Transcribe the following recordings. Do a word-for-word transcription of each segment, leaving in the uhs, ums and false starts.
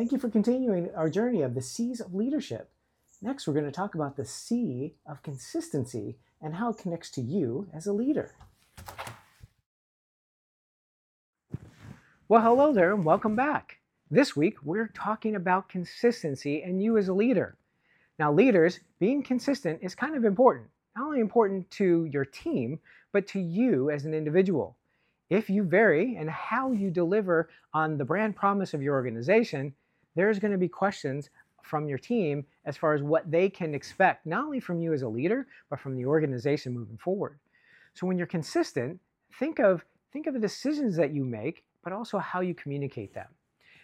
Thank you for continuing our journey of the C's of leadership. Next, we're going to talk about the C of consistency and how it connects to you as a leader. Well, hello there and welcome back. This week, we're talking about consistency and you as a leader. Now, leaders, being consistent is kind of important. Not only important to your team, but to you as an individual. If you vary in how you deliver on the brand promise of your organization, there's going to be questions from your team as far as what they can expect, not only from you as a leader, but from the organization moving forward. So when you're consistent, think of, think of the decisions that you make, but also how you communicate them.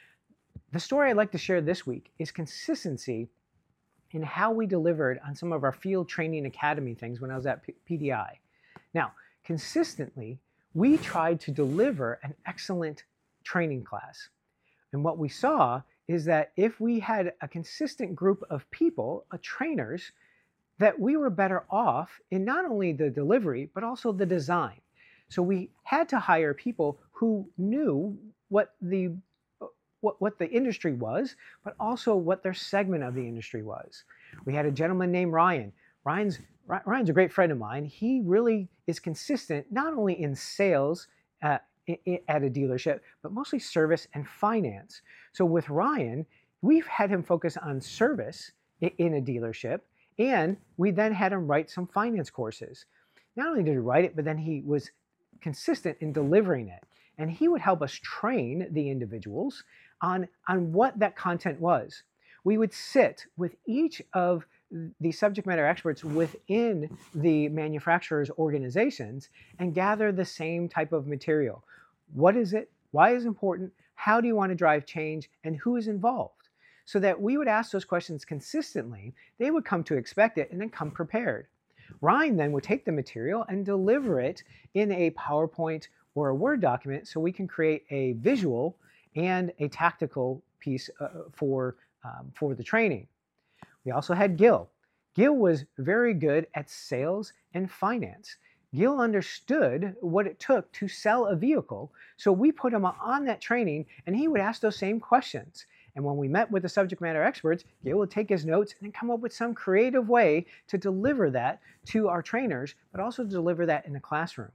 The story I'd like to share this week is consistency in how we delivered on some of our field training academy things when I was at P D I. Now, consistently, we tried to deliver an excellent training class. And what we saw is that if we had a consistent group of people, uh, trainers, that we were better off in not only the delivery, but also the design. So we had to hire people who knew what the What, what the industry was, but also what their segment of the industry was. We had a gentleman named Ryan. Ryan's, Ryan's a great friend of mine. He really is consistent, not only in sales uh, at a dealership, but mostly service and finance. So with Ryan, we've had him focus on service in a dealership, and we then had him write some finance courses. Not only did he write it, but then he was consistent in delivering it. And he would help us train the individuals on, on what that content was. We would sit with each of the subject matter experts within the manufacturer's organizations and gather the same type of material. What is it? Why is it important? How do you want to drive change? And who is involved? So that we would ask those questions consistently, they would come to expect it and then come prepared. Ryan then would take the material and deliver it in a PowerPoint or a Word document so we can create a visual and a tactical piece uh, for, um, for the training. We also had Gil. Gil was very good at sales and finance. Gil understood what it took to sell a vehicle, so we put him on that training and he would ask those same questions. And when we met with the subject matter experts, Gil would take his notes and then come up with some creative way to deliver that to our trainers, but also deliver that in the classroom.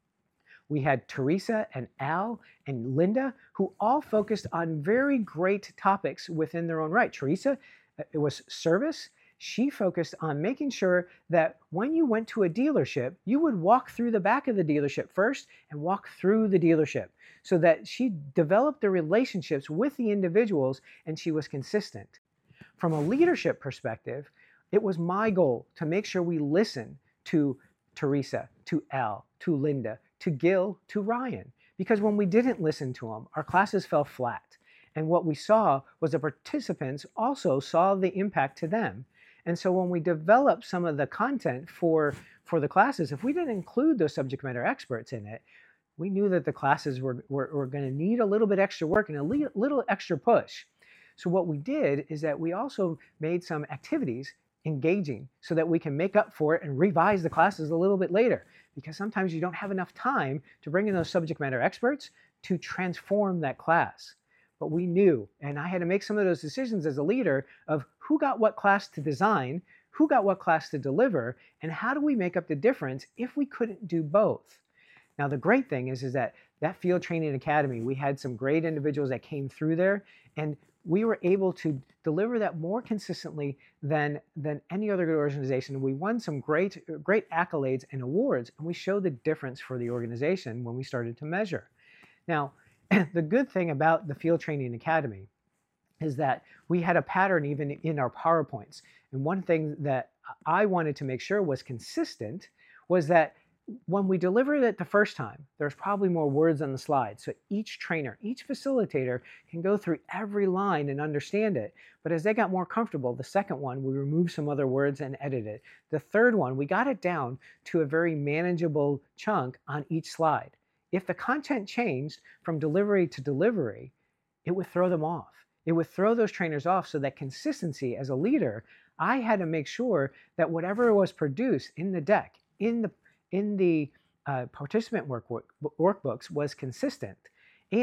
We had Teresa and Al and Linda, who all focused on very great topics within their own right. Teresa, it was service. She focused on making sure that when you went to a dealership, you would walk through the back of the dealership first and walk through the dealership so that she developed the relationships with the individuals and she was consistent. From a leadership perspective, it was my goal to make sure we listen to Teresa, to Al, to Linda, to Gil, to Ryan, because when we didn't listen to them, our classes fell flat. And what we saw was the participants also saw the impact to them. And so when we developed some of the content for, for the classes, if we didn't include those subject matter experts in it, we knew that the classes were, were, were going to need a little bit extra work and a li- little extra push. So what we did is that we also made some activities engaging so that we can make up for it and revise the classes a little bit later, because sometimes you don't have enough time to bring in those subject matter experts to transform that class. But we knew, and I had to make some of those decisions as a leader of who got what class to design, who got what class to deliver, and how do we make up the difference if we couldn't do both. Now, the great thing is, is that that Field Training Academy, we had some great individuals that came through there, and we were able to deliver that more consistently than, than any other good organization. We won some great, great accolades and awards, and we showed the difference for the organization when we started to measure. Now, the good thing about the Field Training Academy is that we had a pattern even in our PowerPoints. And one thing that I wanted to make sure was consistent was that when we delivered it the first time, there's probably more words on the slide. So each trainer, each facilitator can go through every line and understand it. But as they got more comfortable, the second one, we removed some other words and edited it. The third one, we got it down to a very manageable chunk on each slide. If the content changed from delivery to delivery, it would throw them off. It would throw those trainers off, so that consistency as a leader, I had to make sure that whatever was produced in the deck, in the in the uh, participant work, work, workbooks was consistent. And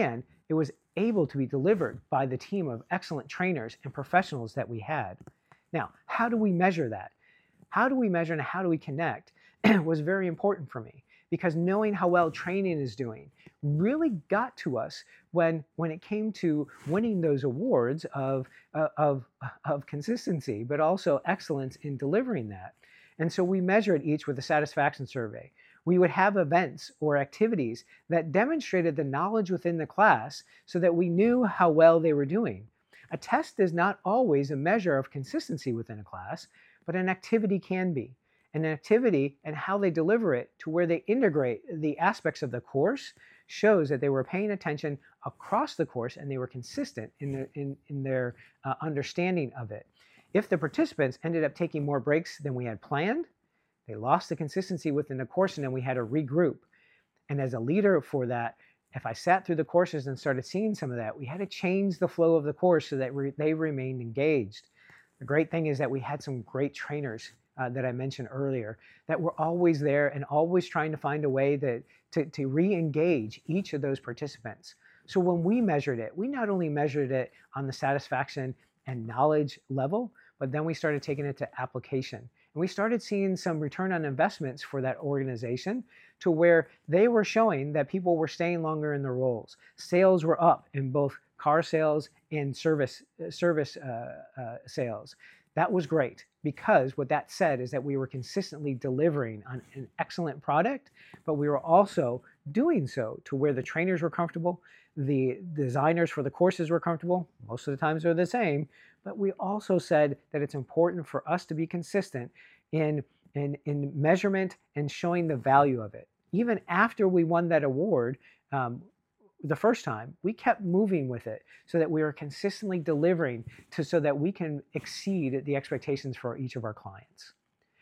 It was able to be delivered by the team of excellent trainers and professionals that we had. Now, how do we measure that? How do we measure and how do we connect was very important for me, because knowing how well training is doing really got to us when, when it came to winning those awards of, uh, of, of consistency, but also excellence in delivering that. And so we measured each with a satisfaction survey. We would have events or activities that demonstrated the knowledge within the class so that we knew how well they were doing. A test is not always a measure of consistency within a class, but an activity can be. An activity and how they deliver it to where they integrate the aspects of the course shows that they were paying attention across the course and they were consistent in their, in, in their uh, understanding of it. If the participants ended up taking more breaks than we had planned, they lost the consistency within the course and then we had to regroup. And as a leader for that, if I sat through the courses and started seeing some of that, we had to change the flow of the course so that re they remained engaged. The great thing is that we had some great trainers uh, that I mentioned earlier that were always there and always trying to find a way that, to, to re-engage each of those participants. So when we measured it, we not only measured it on the satisfaction and knowledge level, but then we started taking it to application. And we started seeing some return on investments for that organization to where they were showing that people were staying longer in their roles. Sales were up in both car sales and service, service uh, uh, sales. That was great, because what that said is that we were consistently delivering on an excellent product, but we were also doing so to where the trainers were comfortable, the designers for the courses were comfortable. Most of the times they're the same, but we also said that it's important for us to be consistent in, in, in measurement and showing the value of it. Even after we won that award um, the first time, we kept moving with it so that we were consistently delivering to, so that we can exceed the expectations for each of our clients.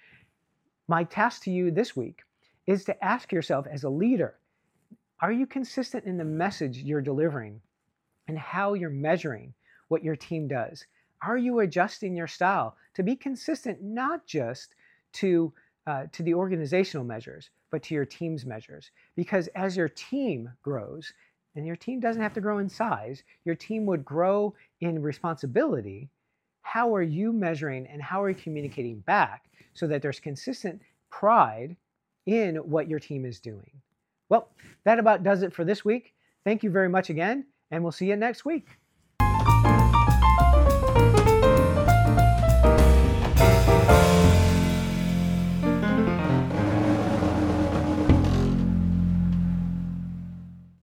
My task to you this week is to ask yourself as a leader, are you consistent in the message you're delivering and how you're measuring what your team does? Are you adjusting your style to be consistent not just to, uh, to the organizational measures, but to your team's measures? Because as your team grows, and your team doesn't have to grow in size, your team would grow in responsibility. How are you measuring and how are you communicating back so that there's consistent pride in what your team is doing? Well, that about does it for this week. Thank you very much again, and we'll see you next week.